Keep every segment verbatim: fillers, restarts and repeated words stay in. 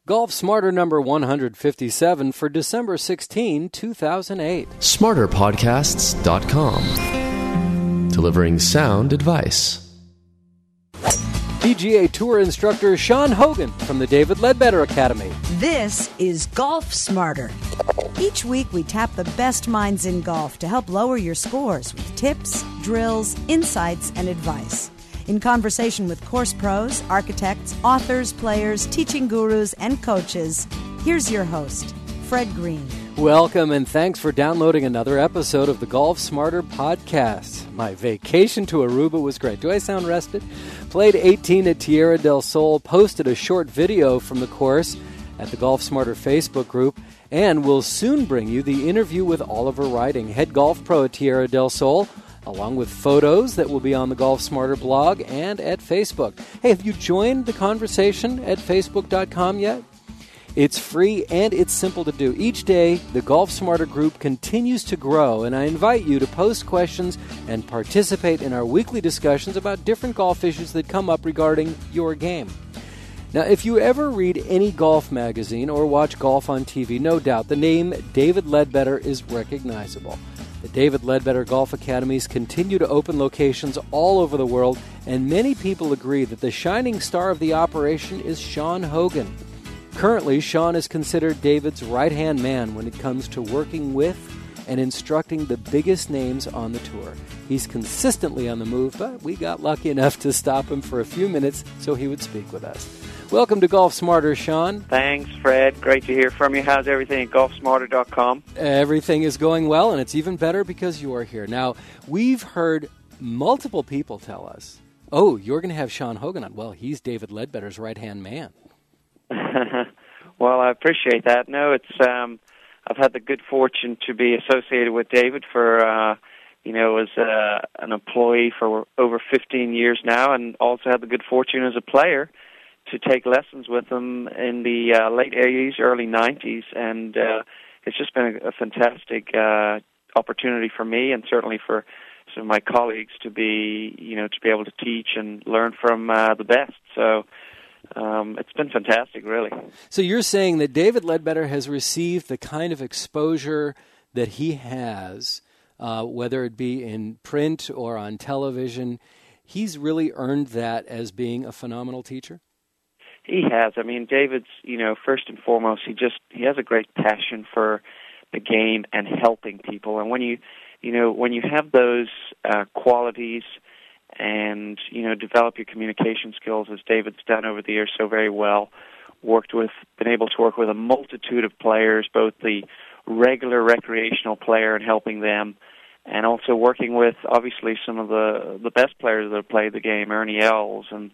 Golf Smarter number one fifty-seven for December sixteenth, two thousand eight. smarter podcasts dot com. Delivering sound advice. P G A Tour instructor Sean Hogan from the David Ledbetter Academy. This is Golf Smarter. Each week we tap the best minds in golf to help lower your scores with tips, drills, insights, and advice. In conversation with course pros, architects, authors, players, teaching gurus, and coaches, here's your host, Fred Green. Welcome and thanks for downloading another episode of the Golf Smarter podcast. My vacation to Aruba was great. Do I sound rested? Played eighteen at Tierra del Sol, posted a short video from the course at the Golf Smarter Facebook group, and will soon bring you the interview with Oliver Riding, head golf pro at Tierra del Sol, along with photos that will be on the Golf Smarter blog and at Facebook. Hey, have you joined the conversation at facebook dot com yet? It's free and it's simple to do. Each day, the Golf Smarter group continues to grow, and I invite you to post questions and participate in our weekly discussions about different golf issues that come up regarding your game. Now, if you ever read any golf magazine or watch golf on T V, no doubt the name David Ledbetter is recognizable. The David Ledbetter Golf Academies continue to open locations all over the world, and many people agree that the shining star of the operation is Sean Hogan. Currently, Sean is considered David's right-hand man when it comes to working with and instructing the biggest names on the tour. He's consistently on the move, but we got lucky enough to stop him for a few minutes so he would speak with us. Welcome to Golf Smarter, Sean. Thanks, Fred. Great to hear from you. How's everything at golf smarter dot com? Everything is going well, and it's even better because you are here. Now, we've heard multiple people tell us, oh, you're going to have Sean Hogan on. Well, he's David Ledbetter's right-hand man. Well, I appreciate that. No, it's um, I've had the good fortune to be associated with David for, uh, you know, as uh, an employee for over fifteen years now, and also had the good fortune as a player to take lessons with him in the uh, late eighties, early nineties, and uh, it's just been a, a fantastic uh, opportunity for me, and certainly for some of my colleagues to be, you know, to be able to teach and learn from uh, the best. So. Um, it's been fantastic, really. So you're saying that David Ledbetter has received the kind of exposure that he has, uh, whether it be in print or on television, he's really earned that as being a phenomenal teacher? He has. I mean, David's, you know, first and foremost, he just, he has a great passion for the game and helping people. And when you, you know, when you have those uh, qualities and, you know, develop your communication skills, as David's done over the years so very well, worked with, been able to work with a multitude of players, both the regular recreational player and helping them, and also working with, obviously, some of the, the best players that have played the game, Ernie Els and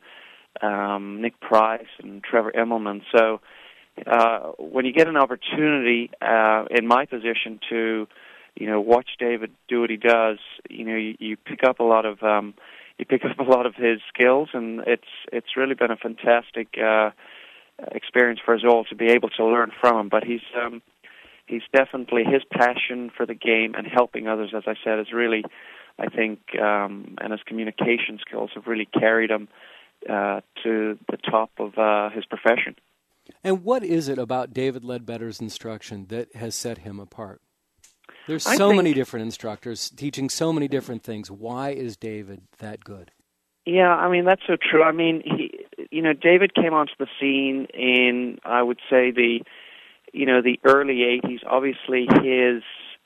um, Nick Price and Trevor Immelman. So uh, when you get an opportunity uh, in my position to, you know, watch David do what he does, you know, you, you pick up a lot of... Um, You pick up a lot of his skills, and it's it's really been a fantastic uh, experience for us all to be able to learn from him. But he's um, he's definitely, his passion for the game and helping others, as I said, is really, I think, um, and his communication skills have really carried him uh, to the top of uh, his profession. And what is it about David Ledbetter's instruction that has set him apart? There's I so think, many different instructors teaching so many different things. Why is David that good? Yeah, I mean, that's so true. I mean, he, you know, David came onto the scene in, I would say, the, you know, the early eighties. Obviously, his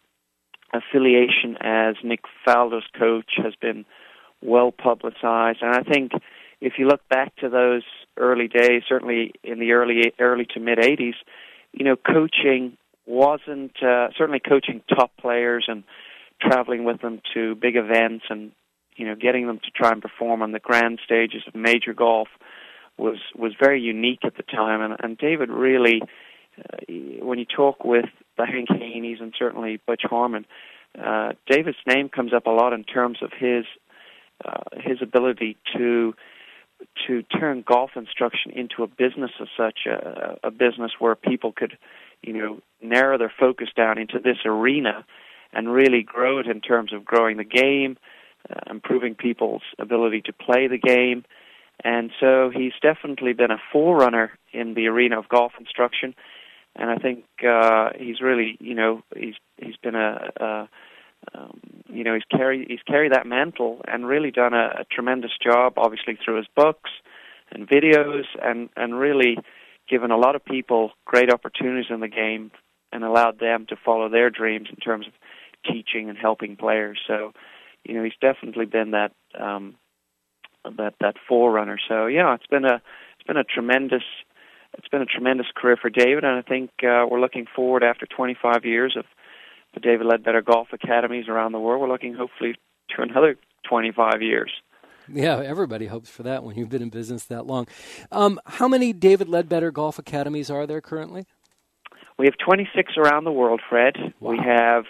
affiliation as Nick Faldo's coach has been well publicized. And I think if you look back to those early days, certainly in the early early to mid-eighties, you know, coaching wasn't, uh, certainly coaching top players and traveling with them to big events and, you know, getting them to try and perform on the grand stages of major golf was was very unique at the time. And, and David really, uh, when you talk with the Hank Haneys and certainly Butch Harmon, uh, David's name comes up a lot in terms of his uh, his ability to to turn golf instruction into a business as such, a, a business where people could, you know, narrow their focus down into this arena and really grow it in terms of growing the game, uh, improving people's ability to play the game, And so he's definitely been a forerunner in the arena of golf instruction. And I think uh, he's really, you know, he's he's been a, a um, you know, he's carried he's carried that mantle and really done a, a tremendous job, obviously through his books and videos, and and really given a lot of people great opportunities in the game and allowed them to follow their dreams in terms of teaching and helping players. So, you know, he's definitely been that um, that that forerunner. So, yeah, it's been a it's been a tremendous it's been a tremendous career for David, and I think uh, we're looking forward after twenty-five years of the David Ledbetter Golf Academies around the world. We're looking hopefully to another twenty-five years. Yeah, everybody hopes for that when you've been in business that long. Um, how many David Ledbetter Golf Academies are there currently? We have twenty-six around the world, Fred. Wow. We have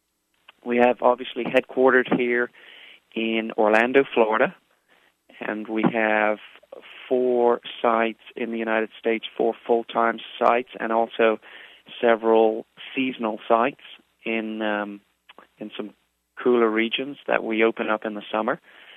we have obviously headquartered here in Orlando, Florida, and we have four sites in the United States, four full-time sites, and also several seasonal sites in um, in some cooler regions that we open up in the summer.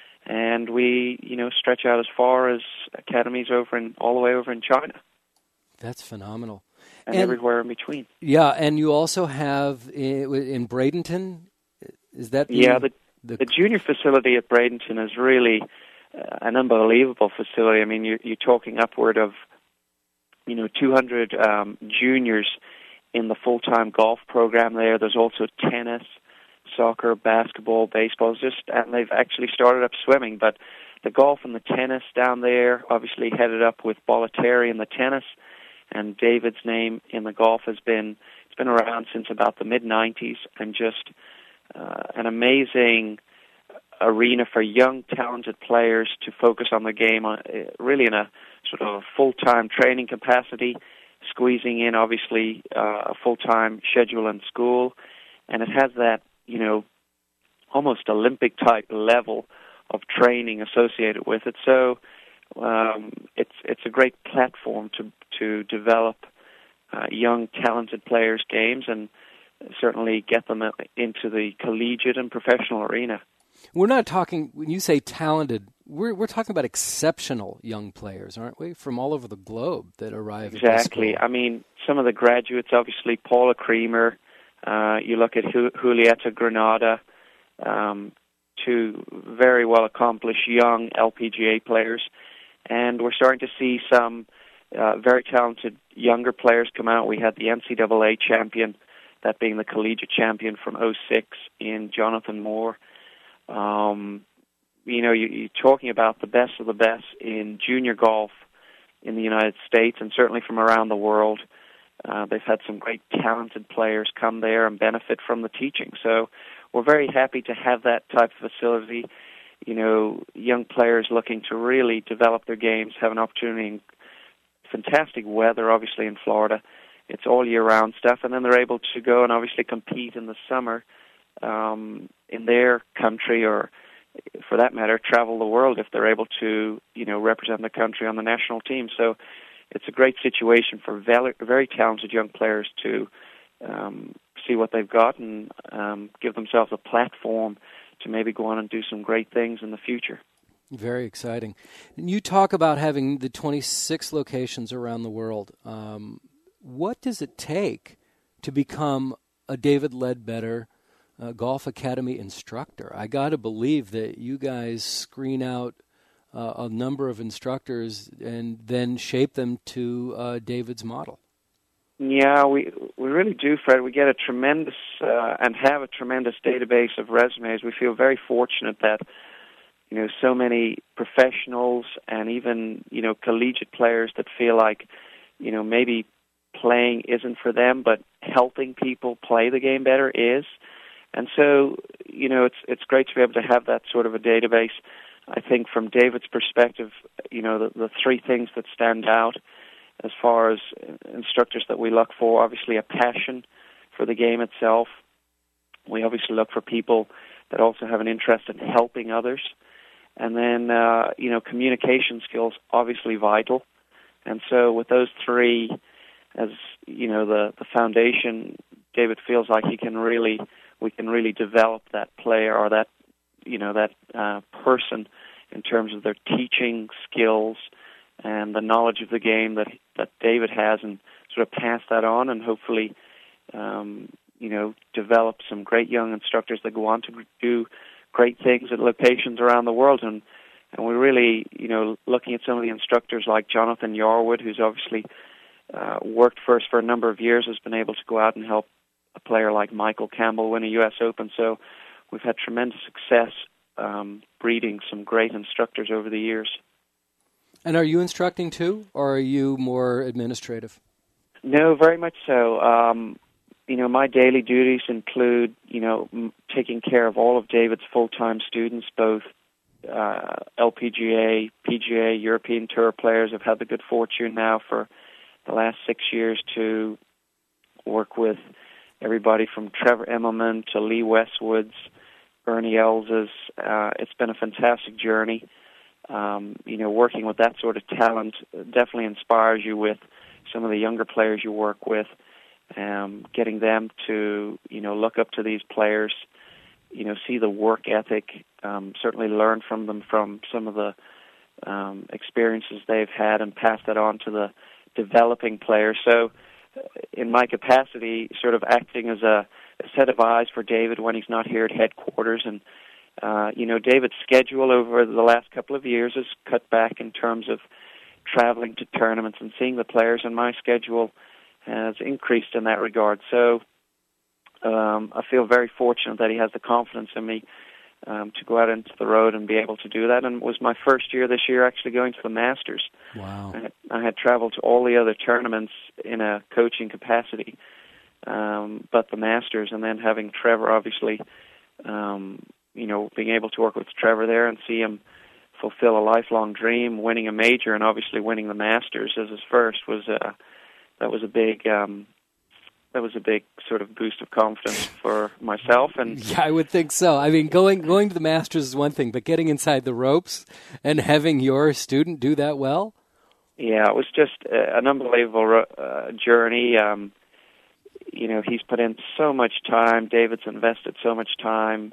And we, you know, stretch out as far as academies over in all the way over in China. That's phenomenal. And, and everywhere in between. Yeah, and you also have in, in Bradenton, is that the... Yeah, the, the, the junior facility at Bradenton is really uh, an unbelievable facility. I mean, you're, you're talking upward of, you know, two hundred um, juniors in the full-time golf program there. There's also tennis, soccer, basketball, baseball, just, and they've actually started up swimming. But the golf and the tennis down there, obviously headed up with Bollettieri in the tennis, and David's name in the golf has been, it's been around since about the mid nineties, and just uh, an amazing arena for young, talented players to focus on the game, on, uh, really in a sort of full-time training capacity, squeezing in, obviously, uh, a full-time schedule in school, and it has that, you know, almost Olympic-type level of training associated with it. So um, it's it's a great platform to to develop uh, young, talented players' games and certainly get them into the collegiate and professional arena. We're not talking, when you say talented, we're we're talking about exceptional young players, aren't we, from all over the globe that arrive exactly. at this school. I mean, some of the graduates, obviously, Paula Creamer, Uh, you look at Julieta Granada, um, two very well-accomplished young L P G A players, and we're starting to see some uh, very talented younger players come out. We had the N C double A champion, that being the collegiate champion from oh six in Jonathan Moore. Um, you know, you, you're talking about the best of the best in junior golf in the United States and certainly from around the world. Uh, they've had some great talented players come there and benefit from the teaching. So we're very happy to have that type of facility. You know, young players looking to really develop their games have an opportunity in fantastic weather, obviously, in Florida. It's all year-round stuff, and then they're able to go and obviously compete in the summer um, in their country, or for that matter, travel the world if they're able to, you know, represent the country on the national team. So it's a great situation for very, very talented young players to um, see what they've got and um, give themselves a platform to maybe go on and do some great things in the future. Very exciting. And you talk about having the twenty-six locations around the world. Um, what does it take to become a David Ledbetter uh, Golf Academy instructor? I got to believe that you guys screen out Uh, a number of instructors and then shape them to uh, David's model. Yeah, we we really do, Fred. We get a tremendous uh, and have a tremendous database of resumes. We feel very fortunate that, you know, so many professionals and even, you know, collegiate players that feel like, you know, maybe playing isn't for them, but helping people play the game better is. And so, you know, it's it's great to be able to have that sort of a database. I think from David's perspective, you know, the, the three things that stand out as far as instructors that we look for, obviously a passion for the game itself. We obviously look for people that also have an interest in helping others. And then, uh, you know, communication skills, obviously vital. And so with those three as, you know, the, the foundation, David feels like he can really, we can really develop that player or that, you know, that uh, person in terms of their teaching skills and the knowledge of the game that that David has, and sort of pass that on, and hopefully, um, you know, develop some great young instructors that go on to do great things at locations around the world. And and we're really, you know, looking at some of the instructors like Jonathan Yarwood, who's obviously uh, worked for us for a number of years, has been able to go out and help a player like Michael Campbell win a U S Open. So we've had tremendous success um, breeding some great instructors over the years. And are you instructing too, or are you more administrative? No, very much so. Um, you know, my daily duties include, you know, m- taking care of all of David's full-time students, both uh, L P G A, P G A, European Tour players. I've had the good fortune now for the last six years to work with everybody from Trevor Immelman to Lee Westwoods, Ernie Elses. Uh, it's been a fantastic journey. Um, you know, working with that sort of talent definitely inspires you with some of the younger players you work with, um, getting them to, you know, look up to these players, you know, see the work ethic, um, certainly learn from them from some of the um, experiences they've had and pass that on to the developing players. So in my capacity, sort of acting as a, a set of eyes for David when he's not here at headquarters. And Uh, you know, David's schedule over the last couple of years has cut back in terms of traveling to tournaments and seeing the players, and my schedule has increased in that regard. So um, I feel very fortunate that he has the confidence in me um, to go out into the road and be able to do that. And it was my first year this year actually going to the Masters. Wow. I had, I had traveled to all the other tournaments in a coaching capacity, um, but the Masters, and then having Trevor obviously um, you know, being able to work with Trevor there and see him fulfill a lifelong dream, winning a major and obviously winning the Masters as his first was a, that was a big um, that was a big sort of boost of confidence for myself. And yeah, I would think so. I mean, going going to the Masters is one thing, but getting inside the ropes and having your student do that well? Yeah, it was just uh, an unbelievable uh, journey. Um, you know, he's put in so much time. David's invested so much time.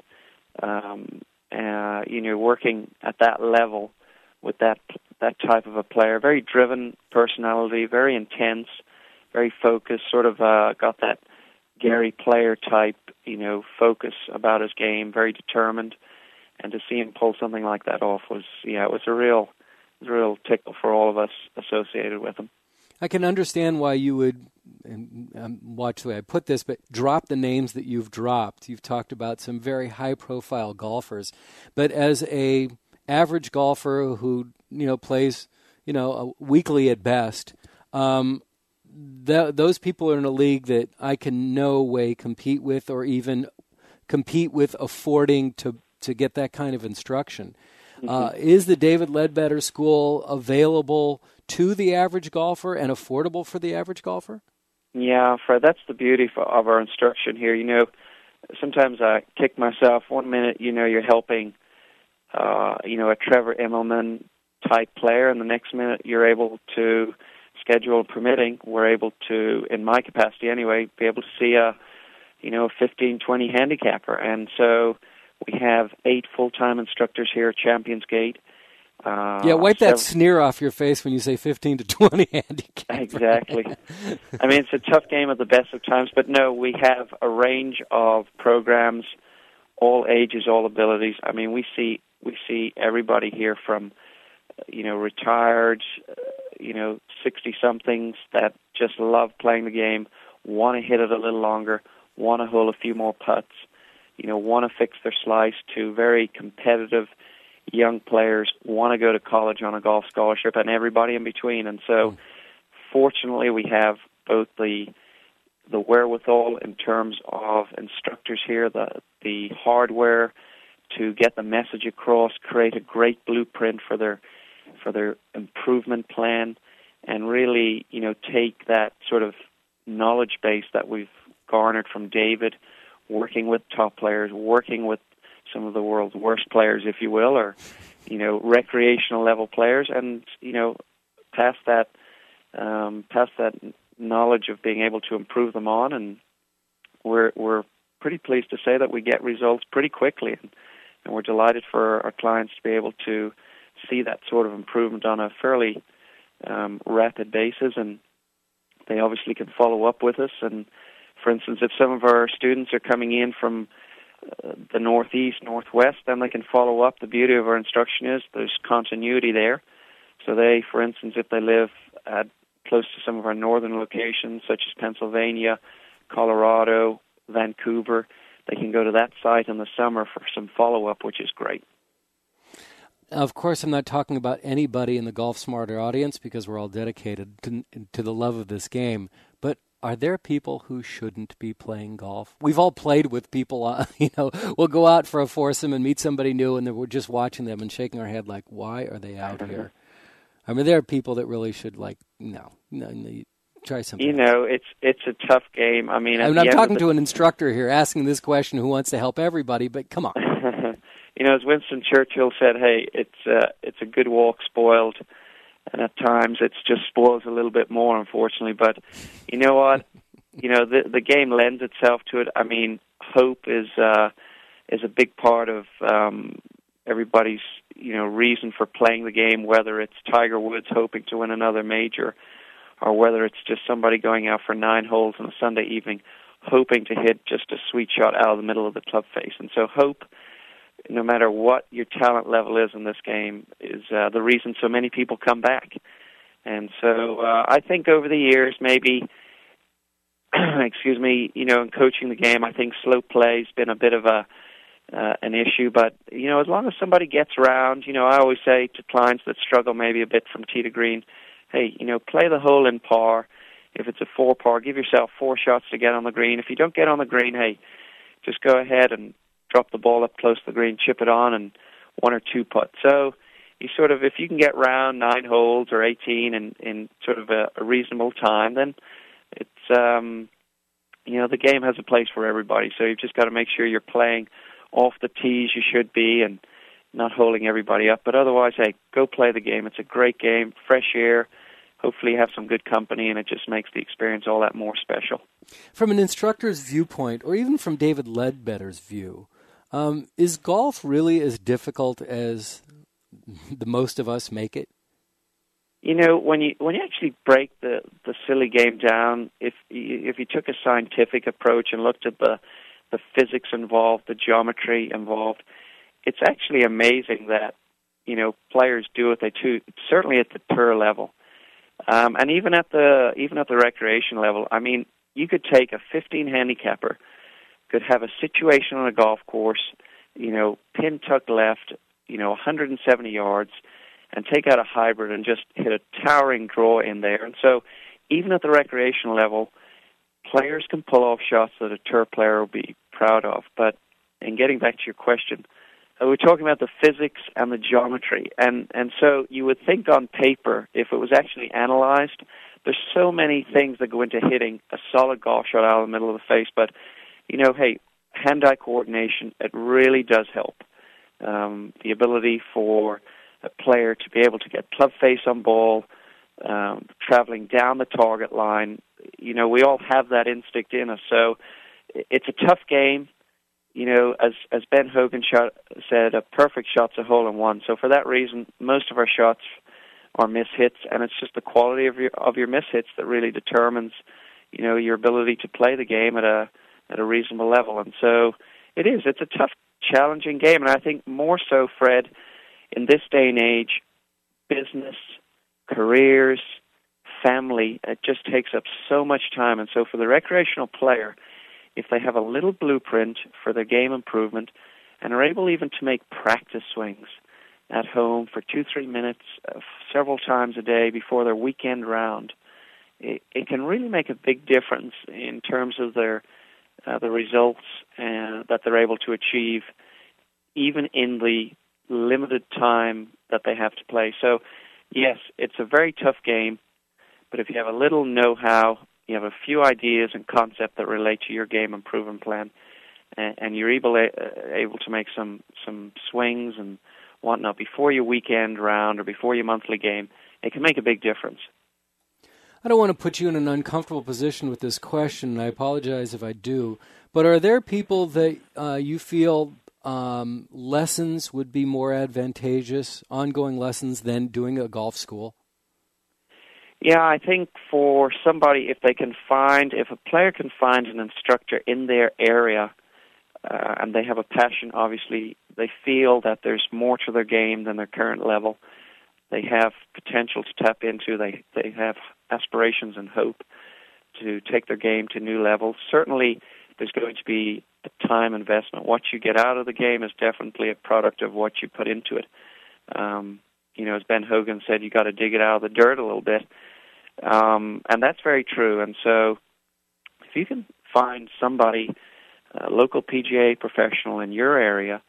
Um, uh, you know, working at that level with that that type of a player, very driven personality, very intense, very focused, sort of uh, got that Gary Player type, you know, focus about his game, very determined, and to see him pull something like that off was, yeah, it was a real, it was a real tickle for all of us associated with him. I can understand why you would, and um, watch the way I put this, but drop the names that you've dropped. You've talked about some very high-profile golfers, but as a average golfer who, you know, plays, you know, weekly at best, um, th- those people are in a league that I can no way compete with, or even compete with affording to to get that kind of instruction. Mm-hmm. Uh, is the David Ledbetter School available to the average golfer and affordable for the average golfer? Yeah, Fred, that's the beauty for, of our instruction here. You know, sometimes I kick myself. One minute, you know, you're helping, uh, you know, a Trevor Immelman type player, and the next minute you're able to, schedule permitting, we're able to, in my capacity anyway, be able to see a, you know, a fifteen, twenty handicapper. And so we have eight full-time instructors here at Champions Gate. Uh, yeah, wipe that several, sneer off your face when you say fifteen to twenty handicap. Exactly. I mean, it's a tough game at the best of times, but no, we have a range of programs, all ages, all abilities. I mean, we see we see everybody here from, you know, retired, uh, you know, sixty-somethings that just love playing the game, want to hit it a little longer, want to hole a few more putts, you know, want to fix their slice, to very competitive young players want to go to college on a golf scholarship, and everybody in between. And so, mm. fortunately, we have both the the wherewithal in terms of instructors here, the the hardware to get the message across, create a great blueprint for their for their improvement plan, and really, you know, take that sort of knowledge base that we've garnered from David, working with top players, working with some of the world's worst players, if you will, or, you know, recreational level players, and, you know, pass that, um, pass that knowledge of being able to improve them on. And we're we're pretty pleased to say that we get results pretty quickly, and, and we're delighted for our clients to be able to see that sort of improvement on a fairly um, rapid basis, and they obviously can follow up with us. And for instance, if some of our students are coming in from uh, the northeast, northwest, then they can follow up. The beauty of our instruction is there's continuity there. So they, for instance, if they live at close to some of our northern locations, such as Pennsylvania, Colorado, Vancouver, they can go to that site in the summer for some follow-up, which is great. Of course, I'm not talking about anybody in the Golf Smarter audience because we're all dedicated to, to the love of this game. But are there people who shouldn't be playing golf? We've all played with people, uh, you know, we'll go out for a foursome and meet somebody new, and then we're just watching them and shaking our head like, why are they out here? I mean, there are people that really should, like, no, no, no try something. You know, it's it's a tough game. I mean, I'm not talking the... to an instructor here asking this question who wants to help everybody, but come on. You know, as Winston Churchill said, hey, it's uh, it's a good walk spoiled, and at times it's just spoils a little bit more, unfortunately. But you know what? you know, the the game lends itself to it. I mean, hope is uh, is a big part of um, everybody's you know reason for playing the game. Whether it's Tiger Woods hoping to win another major, or whether it's just somebody going out for nine holes on a Sunday evening, hoping to hit just a sweet shot out of the middle of the club face. And so hope, no matter what your talent level is in this game, is uh, the reason so many people come back. And so uh, I think over the years, maybe, excuse me, you know, in coaching the game, I think slow play's been a bit of a uh, an issue. But, you know, as long as somebody gets around, you know, I always say to clients that struggle maybe a bit from tee to green, hey, you know, play the hole in par. If it's a four par, give yourself four shots to get on the green. If you don't get on the green, hey, just go ahead and drop the ball up close to the green, chip it on, and one or two putt. So you sort of, if you can get round nine holes or eighteen in, in sort of a, a reasonable time, then it's, um, you know, the game has a place for everybody. So you've just got to make sure you're playing off the tees you should be and not holding everybody up. But otherwise, hey, go play the game. It's a great game, fresh air. Hopefully you have some good company, and it just makes the experience all that more special. From an instructor's viewpoint, or even from David Ledbetter's view, Um, is golf really as difficult as the most of us make it? You know, when you when you actually break the, the silly game down, if if you took a scientific approach and looked at the the physics involved, the geometry involved, it's actually amazing that you know players do what they do. Certainly at the tour level, um, and even at the even at the recreation level. I mean, you could take a fifteen handicapper, could have a situation on a golf course, you know, pin tuck left, you know, one hundred seventy yards, and take out a hybrid and just hit a towering draw in there. And so even at the recreational level, players can pull off shots that a tour player will be proud of. But in getting back to your question, uh, we're talking about the physics and the geometry. And, and so you would think on paper, if it was actually analyzed, there's so many things that go into hitting a solid golf shot out of the middle of the face. But you know, hey, hand-eye coordination, it really does help. Um, the ability for a player to be able to get club face on ball, um, traveling down the target line. You know, we all have that instinct in us. So it's a tough game. You know, as as Ben Hogan shot, said, a perfect shot's a hole-in-one. So for that reason, most of our shots are miss hits, and it's just the quality of your of your miss hits that really determines, you know, your ability to play the game at a at a reasonable level. And so it is. It's a tough, challenging game. And I think more so, Fred, in this day and age, business, careers, family, it just takes up so much time. And so for the recreational player, if they have a little blueprint for their game improvement and are able even to make practice swings at home for two, three minutes uh, several times a day before their weekend round, it, it can really make a big difference in terms of their Uh, the results uh, that they're able to achieve, even in the limited time that they have to play. So, yes, it's a very tough game, but if you have a little know-how, you have a few ideas and concepts that relate to your game improvement plan, and, and you're able uh, able to make some, some swings and whatnot before your weekend round or before your monthly game, it can make a big difference. I don't want to put you in an uncomfortable position with this question, and I apologize if I do, but are there people that uh, you feel um, lessons would be more advantageous, ongoing lessons, than doing a golf school? Yeah, I think for somebody, if they can find, if a player can find an instructor in their area, uh, and they have a passion, obviously, they feel that there's more to their game than their current level. They have potential to tap into. They they have aspirations and hope to take their game to new levels. Certainly, there's going to be a time investment. What you get out of the game is definitely a product of what you put into it. Um, you know, as Ben Hogan said, you got to dig it out of the dirt a little bit. Um, and that's very true. And so if you can find somebody, a local P G A professional in your area,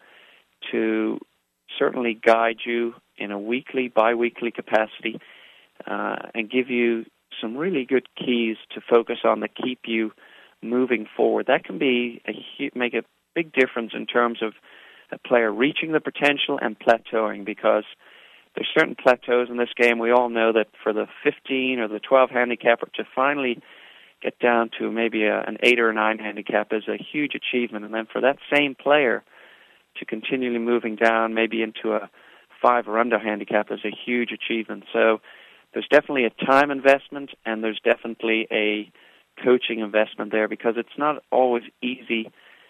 to certainly guide you in a weekly, bi-weekly capacity, uh, and give you some really good keys to focus on that keep you moving forward, that can be a, make a big difference in terms of a player reaching the potential and plateauing, because there's certain plateaus in this game. We all know that for the fifteen or the twelve handicapper to finally get down to maybe a, an eight or a nine handicap is a huge achievement. And then for that same player to continually moving down maybe into a five or under handicap is a huge achievement. So there's definitely a time investment, and there's definitely a coaching investment there, because it's not always easy,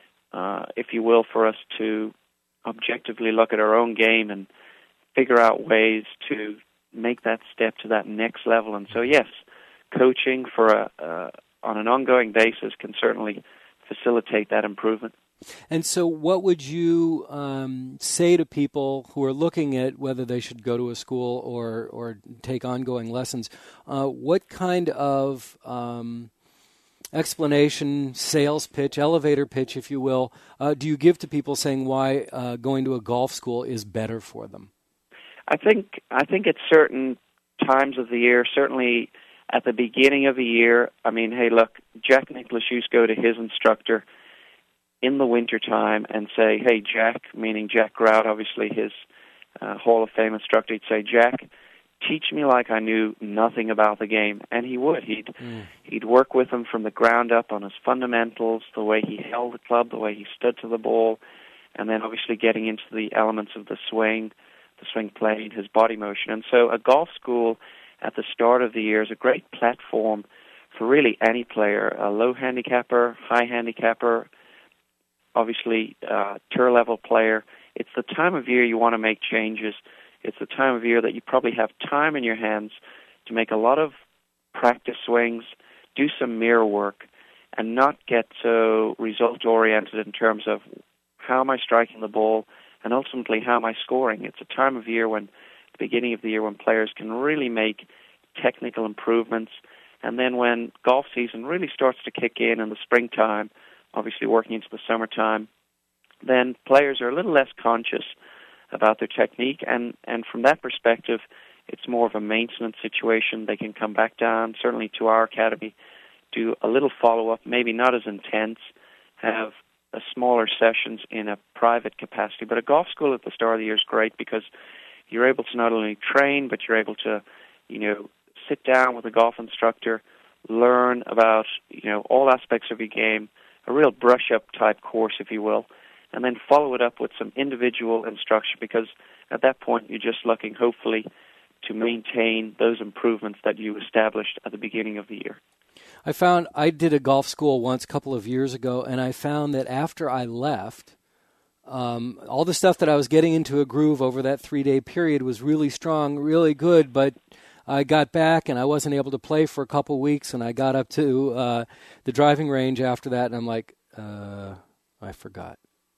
uh, if you will, for us to objectively look at our own game and figure out ways to make that step to that next level. And so, yes, coaching for a, uh, on an ongoing basis can certainly facilitate that improvement. And so what would you um, say to people who are looking at whether they should go to a school or, or take ongoing lessons? Uh, what kind of um, explanation, sales pitch, elevator pitch, if you will, uh, do you give to people saying why uh, going to a golf school is better for them? I think I think at certain times of the year, certainly at the beginning of the year, I mean, hey, look, Jack Nicklaus used to go to his instructor in the wintertime and say, hey, Jack, meaning Jack Grout, obviously his uh, Hall of Fame instructor, he'd say, Jack, teach me like I knew nothing about the game. And he would. He'd, mm. he'd work with him from the ground up on his fundamentals, the way he held the club, the way he stood to the ball, and then obviously getting into the elements of the swing, the swing plane, his body motion. And so a golf school at the start of the year is a great platform for really any player, a low handicapper, high handicapper, obviously uh, tour-level player. It's the time of year you want to make changes. It's the time of year that you probably have time in your hands to make a lot of practice swings, do some mirror work, and not get so result-oriented in terms of how am I striking the ball and ultimately how am I scoring. It's a time of year when, the beginning of the year, when players can really make technical improvements. And then when golf season really starts to kick in in the springtime, obviously working into the summertime, then players are a little less conscious about their technique, and, and from that perspective, it's more of a maintenance situation. They can come back down, certainly to our academy, do a little follow-up, maybe not as intense, have a smaller sessions in a private capacity. But a golf school at the start of the year is great because you're able to not only train, but you're able to, you know, sit down with a golf instructor, learn about, you know, all aspects of your game, a real brush-up type course, if you will, and then follow it up with some individual instruction, because at that point you're just looking, hopefully, to maintain those improvements that you established at the beginning of the year. I found I did a golf school once a couple of years ago, and I found that after I left, um, all the stuff that I was getting into a groove over that three-day period was really strong, really good, but I got back and I wasn't able to play for a couple weeks, and I got up to uh, the driving range after that, and I'm like, uh, I forgot.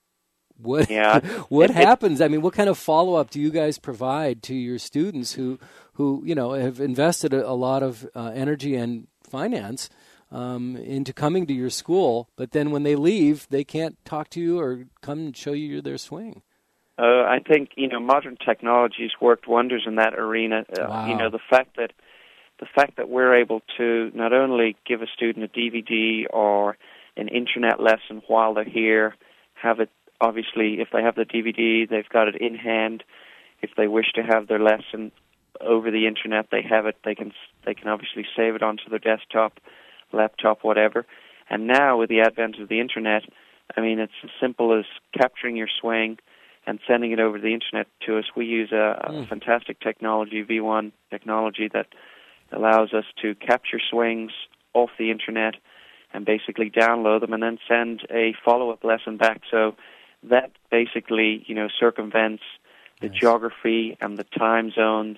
What yeah. what happens? I mean, what kind of follow-up do you guys provide to your students who, who you know, have invested a, a lot of uh, energy and finance um, into coming to your school, but then when they leave, they can't talk to you or come and show you their swing? Uh, I think, you know, modern technology's worked wonders in that arena. Uh, wow. You know, the fact that the fact that we're able to not only give a student a D V D or an internet lesson while they're here, have it, obviously, if they have the D V D, they've got it in hand. If they wish to have their lesson over the internet, they have it. They can they can obviously save it onto their desktop, laptop, whatever. And now, with the advent of the internet, I mean, it's as simple as capturing your swing and sending it over the internet to us. We use a, a mm. fantastic technology, V one technology, that allows us to capture swings off the internet and basically download them and then send a follow-up lesson back. So that basically, you know, circumvents the nice. geography and the time zones,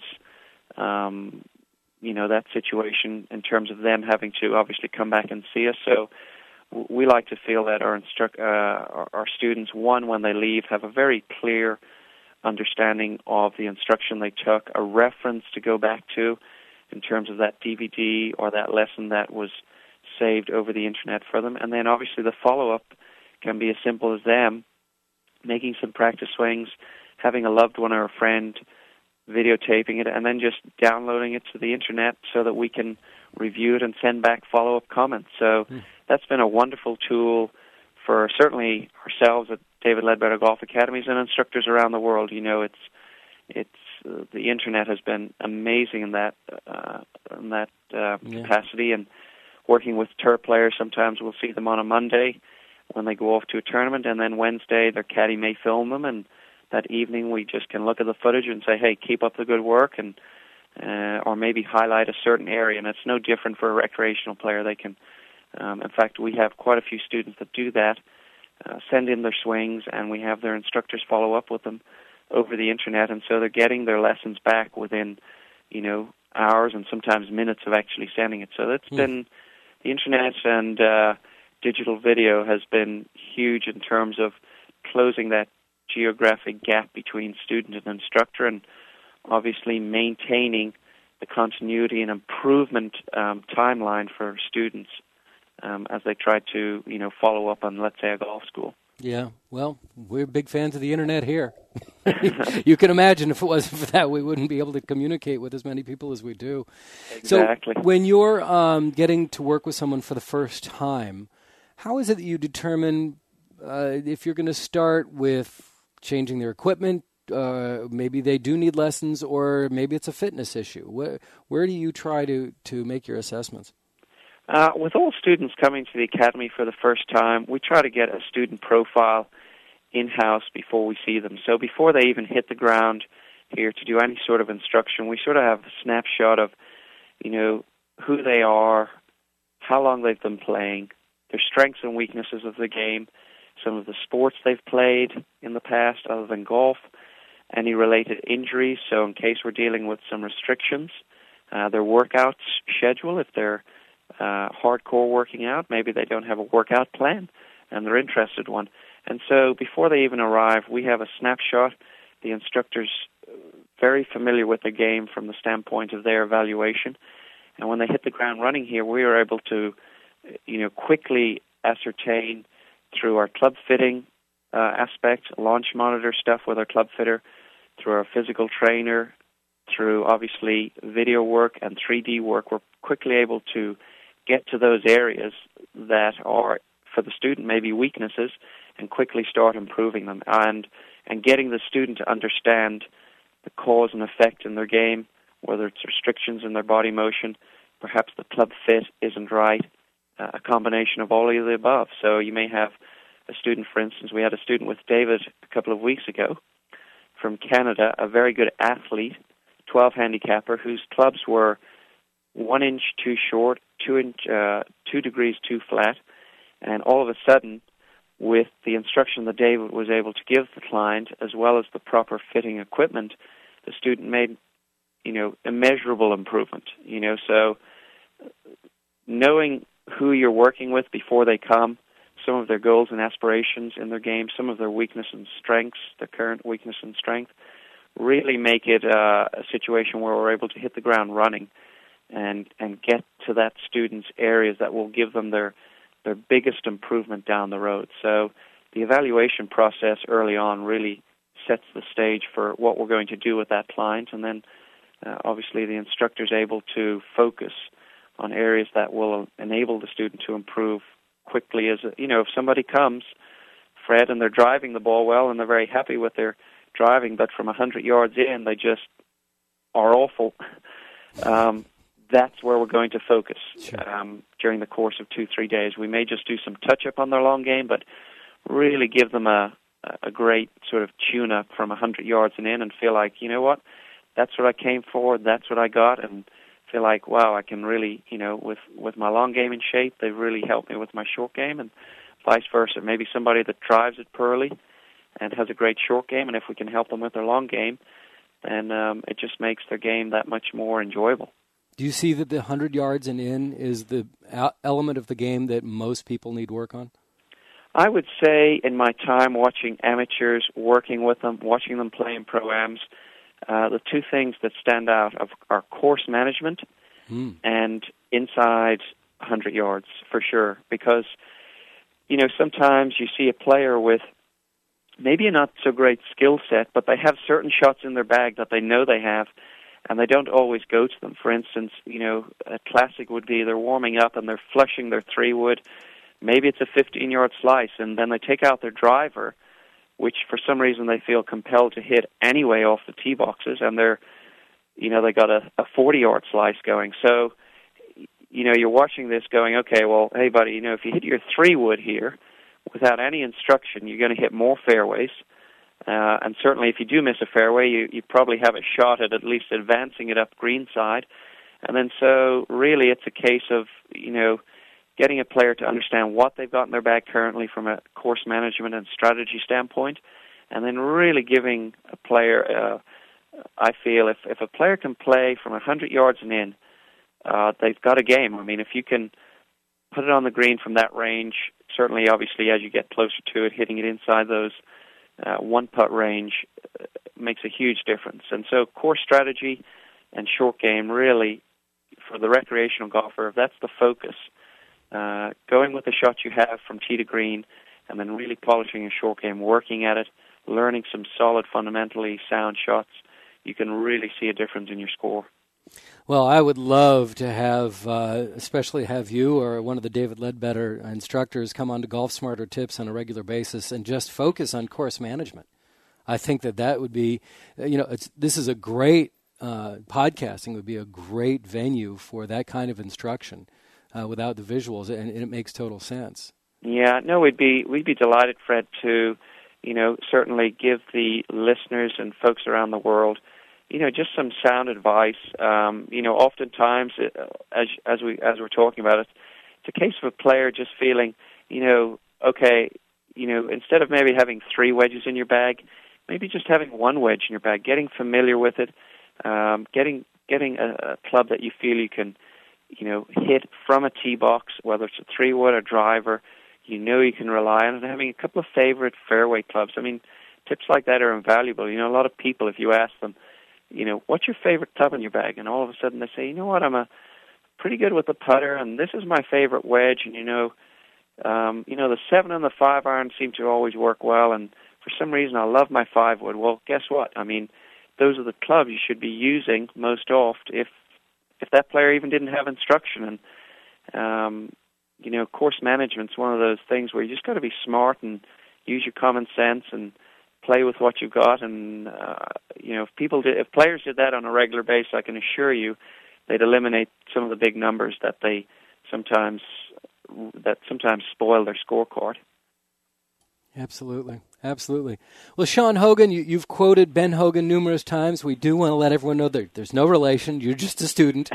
um, you know, that situation in terms of them having to obviously come back and see us. So we like to feel that our, instru- uh, our, our students, one, when they leave, have a very clear understanding of the instruction they took, a reference to go back to in terms of that D V D or that lesson that was saved over the internet for them. And then obviously the follow-up can be as simple as them making some practice swings, having a loved one or a friend videotaping it, and then just downloading it to the internet so that we can review it and send back follow-up comments. So mm. that's been a wonderful tool for certainly ourselves at David Ledbetter Golf Academies and instructors around the world. You know, it's it's uh, the internet has been amazing in that uh, in that uh, yeah. capacity. And working with tour players, sometimes we'll see them on a Monday when they go off to a tournament, and then Wednesday their caddy may film them, and that evening we just can look at the footage and say, hey, keep up the good work, and uh, or maybe highlight a certain area. And it's no different for a recreational player. They can, um, in fact, we have quite a few students that do that, uh, send in their swings, and we have their instructors follow up with them over the internet, and so they're getting their lessons back within, you know, hours and sometimes minutes of actually sending it. So that's mm. been, the internet and uh, digital video has been huge in terms of closing that geographic gap between student and instructor, and obviously maintaining the continuity and improvement um, timeline for students um, as they try to, you know, follow up on, let's say, a golf school. Yeah, well, we're big fans of the internet here. You can imagine if it wasn't for that, we wouldn't be able to communicate with as many people as we do. Exactly. So when you're um, getting to work with someone for the first time, how is it that you determine uh, if you're going to start with changing their equipment, uh, maybe they do need lessons, or maybe it's a fitness issue? Where, where do you try to, to make your assessments? Uh, with all students coming to the academy for the first time, we try to get a student profile in-house before we see them. So before they even hit the ground here to do any sort of instruction, we sort of have a snapshot of, you know, who they are, how long they've been playing, their strengths and weaknesses of the game, some of the sports they've played in the past other than golf, any related injuries, so in case we're dealing with some restrictions, uh, their workout schedule, if they're uh, hardcore working out, maybe they don't have a workout plan and they're interested in one. And so before they even arrive, we have a snapshot. The instructor's very familiar with the game from the standpoint of their evaluation. And when they hit the ground running here, we are able to, you know, quickly ascertain through our club fitting uh, aspect, launch monitor stuff with our club fitter, through our physical trainer, through obviously video work and three D work, we're quickly able to get to those areas that are, for the student, maybe weaknesses, and quickly start improving them. And, and getting the student to understand the cause and effect in their game, whether it's restrictions in their body motion, perhaps the club fit isn't right, uh, a combination of all of the above. So you may have a student, for instance, we had a student with David a couple of weeks ago from Canada, a very good athlete, twelve handicapper, whose clubs were one inch too short, two inch, uh, two degrees too flat, and all of a sudden, with the instruction that David was able to give the client, as well as the proper fitting equipment, the student made, you know, immeasurable improvement. You know, so knowing who you're working with before they come, some of their goals and aspirations in their game, some of their weakness and strengths, their current weakness and strength, really make it uh, a situation where we're able to hit the ground running and and get to that student's areas that will give them their their biggest improvement down the road. So the evaluation process early on really sets the stage for what we're going to do with that client, and then uh, obviously the instructor's able to focus on areas that will enable the student to improve quickly. As a, you know, if somebody comes, Fred, and they're driving the ball well and they're very happy with their driving, but from one hundred yards in they just are awful, um, that's where we're going to focus. Sure. um, during the course of two, three days. We may just do some touch-up on their long game, but really give them a, a great sort of tune-up from one hundred yards and in and feel like, you know what, that's what I came for, that's what I got, and feel like, wow, I can really, you know, with, with my long game in shape, they've really helped me with my short game, and vice versa. Maybe somebody that drives it poorly and has a great short game, and if we can help them with their long game, then um, it just makes their game that much more enjoyable. Do you see that the one hundred yards and in is the element of the game that most people need work on? I would say in my time watching amateurs, working with them, watching them play in pro-ams, uh, the two things that stand out are course management mm. and inside one hundred yards, for sure. Because, you know, sometimes you see a player with maybe a not-so-great skill set, but they have certain shots in their bag that they know they have, and they don't always go to them. For instance, you know, a classic would be they're warming up and they're flushing their three-wood. Maybe it's a fifteen-yard slice, and then they take out their driver, which for some reason they feel compelled to hit anyway off the tee boxes, and they're, you know, they got a, a forty-yard slice going. So, you know, you're watching this going, okay, well, hey, buddy, you know, if you hit your three-wood here without any instruction, you're going to hit more fairways. Uh, and certainly if you do miss a fairway, you, you probably have a shot at at least advancing it up greenside. And then so really it's a case of, you know, getting a player to understand what they've got in their bag currently from a course management and strategy standpoint, and then really giving a player, uh, I feel, if, if a player can play from one hundred yards and in, uh, they've got a game. I mean, if you can put it on the green from that range, certainly, obviously, as you get closer to it, hitting it inside those uh, one-putt range uh, makes a huge difference. And so course strategy and short game really, for the recreational golfer, if that's the focus, Uh, going with the shot you have from tee to green and then really polishing your short game, working at it, learning some solid, fundamentally sound shots, you can really see a difference in your score. Well, I would love to have, uh, especially have you or one of the David Ledbetter instructors come on to Golf Smarter Tips on a regular basis and just focus on course management. I think that that would be, you know, it's, this is a great, uh, podcasting would be a great venue for that kind of instruction. Uh, without the visuals, and, and it makes total sense. Yeah, no, we'd be we'd be delighted, Fred, to, you know, certainly give the listeners and folks around the world, you know, just some sound advice. Um, you know, oftentimes, uh, as as we as we're talking about it, it's a case of a player just feeling, you know, okay, you know, instead of maybe having three wedges in your bag, maybe just having one wedge in your bag, getting familiar with it, um, getting getting a, a club that you feel you can, you know, hit from a tee box, whether it's a three-wood or driver, you know you can rely on it, and having a couple of favorite fairway clubs. I mean, tips like that are invaluable. You know, a lot of people, if you ask them, you know, what's your favorite club in your bag? And all of a sudden they say, you know what, I'm a pretty good with the putter, and this is my favorite wedge, and, you know, um, you know, the seven and the five iron seem to always work well, and for some reason I love my five-wood. Well, guess what? I mean, those are the clubs you should be using most often if if that player even didn't have instruction. And, um, you know, course management's one of those things where you just got to be smart and use your common sense and play with what you've got. And, uh, you know, if people did, if players did that on a regular basis, I can assure you they'd eliminate some of the big numbers that they sometimes, that sometimes spoil their scorecard. Absolutely. Absolutely. Well, Sean Hogan, you, you've quoted Ben Hogan numerous times. We do want to let everyone know that there's no relation. You're just a student.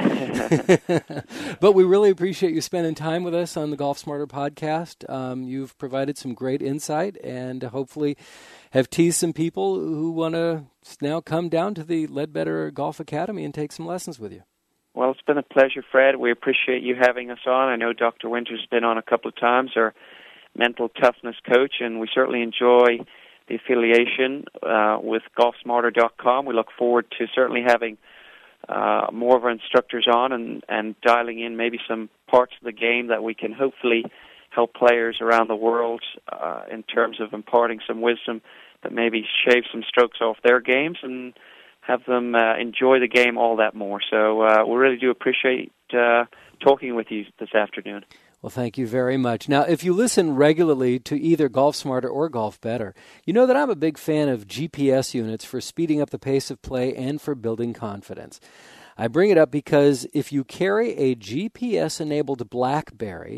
But we really appreciate you spending time with us on the Golf Smarter podcast. Um, you've provided some great insight and hopefully have teased some people who want to now come down to the Ledbetter Golf Academy and take some lessons with you. Well, it's been a pleasure, Fred. We appreciate you having us on. I know Doctor Winters has been on a couple of times, our mental toughness coach, and we certainly enjoy the affiliation uh, with golf smarter dot com. We look forward to certainly having uh, more of our instructors on and, and dialing in maybe some parts of the game that we can hopefully help players around the world uh, in terms of imparting some wisdom that maybe shave some strokes off their games and have them uh, enjoy the game all that more. So uh, we really do appreciate uh, talking with you this afternoon. Well, thank you very much. Now, if you listen regularly to either Golf Smarter or Golf Better, you know that I'm a big fan of G P S units for speeding up the pace of play and for building confidence. I bring it up because if you carry a G P S-enabled BlackBerry,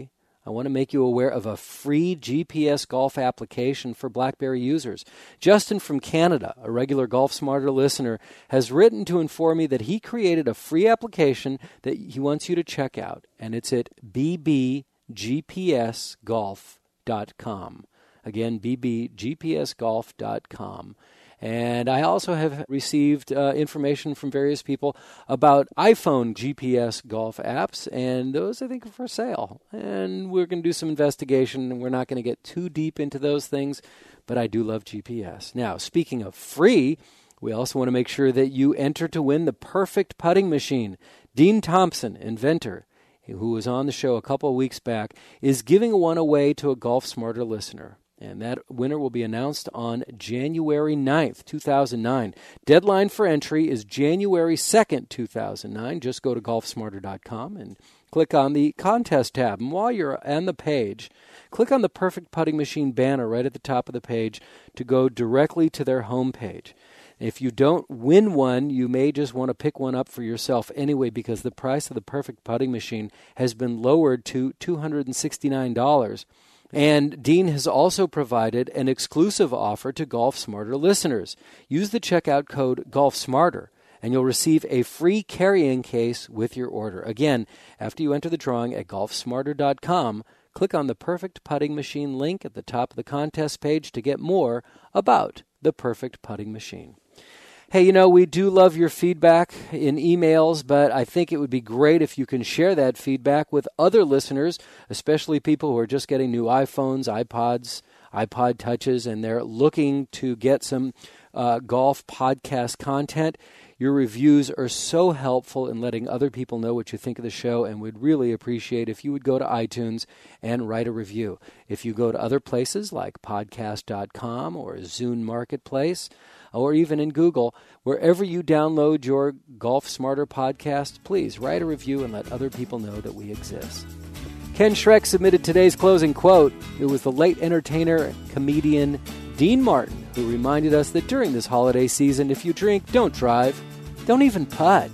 I want to make you aware of a free G P S golf application for BlackBerry users. Justin from Canada, a regular Golf Smarter listener, has written to inform me that he created a free application that he wants you to check out, and it's at b b g p s golf dot com. Again, b b g p s golf dot com. And I also have received uh, information from various people about iPhone G P S golf apps, and those, I think, are for sale. And we're going to do some investigation, and we're not going to get too deep into those things, but I do love G P S. Now, speaking of free, we also want to make sure that you enter to win the perfect putting machine. Dean Thompson, inventor, who was on the show a couple of weeks back, is giving one away to a Golf Smarter listener. And that winner will be announced on January ninth, two thousand nine. Deadline for entry is January second, two thousand nine. Just go to golf smarter dot com and click on the contest tab. And while you're on the page, click on the Perfect Putting Machine banner right at the top of the page to go directly to their homepage. If you don't win one, you may just want to pick one up for yourself anyway, because the price of the Perfect Putting Machine has been lowered to two hundred sixty-nine dollars. And Dean has also provided an exclusive offer to Golf Smarter listeners. Use the checkout code GolfSmarter, and you'll receive a free carrying case with your order. Again, after you enter the drawing at golf smarter dot com, click on the Perfect Putting Machine link at the top of the contest page to get more about the Perfect Putting Machine. Hey, you know, we do love your feedback in emails, but I think it would be great if you can share that feedback with other listeners, especially people who are just getting new iPhones, iPods, iPod Touches, and they're looking to get some uh, golf podcast content. Your reviews are so helpful in letting other people know what you think of the show, and we'd really appreciate if you would go to iTunes and write a review. If you go to other places like podcast dot com or Zune Marketplace, or even in Google, wherever you download your Golf Smarter podcast, please write a review and let other people know that we exist. Ken Schreck submitted today's closing quote. It was the late entertainer and comedian Dean Martin who reminded us that during this holiday season, if you drink, don't drive. Don't even putt.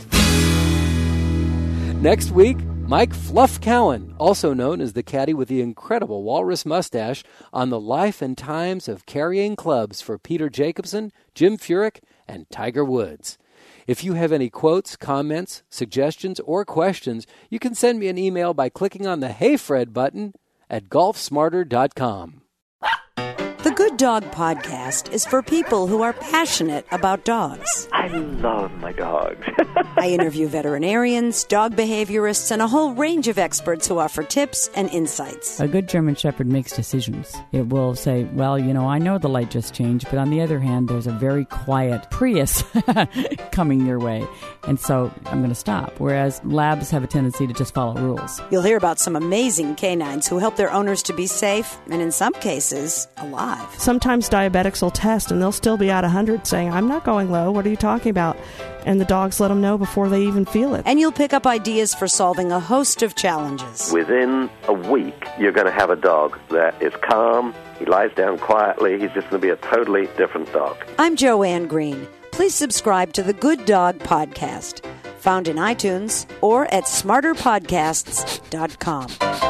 Next week, Mike Fluff Cowan, also known as the caddy with the incredible walrus mustache, on the life and times of carrying clubs for Peter Jacobsen, Jim Furyk, and Tiger Woods. If you have any quotes, comments, suggestions, or questions, you can send me an email by clicking on the Hey Fred button at golf smarter dot com. The Good Dog Podcast is for people who are passionate about dogs. I love my dogs. I interview veterinarians, dog behaviorists, and a whole range of experts who offer tips and insights. A good German Shepherd makes decisions. It will say, well, you know, I know the light just changed, but on the other hand, there's a very quiet Prius coming your way, and so I'm going to stop. Whereas labs have a tendency to just follow rules. You'll hear about some amazing canines who help their owners to be safe, and in some cases, alive. Sometimes diabetics will test and they'll still be at one hundred saying, I'm not going low, what are you talking about? And the dogs let them know before they even feel it. And you'll pick up ideas for solving a host of challenges. Within a week, you're going to have a dog that is calm, he lies down quietly, he's just going to be a totally different dog. I'm Joanne Green. Please subscribe to the Good Dog Podcast, found in iTunes or at smarter podcasts dot com.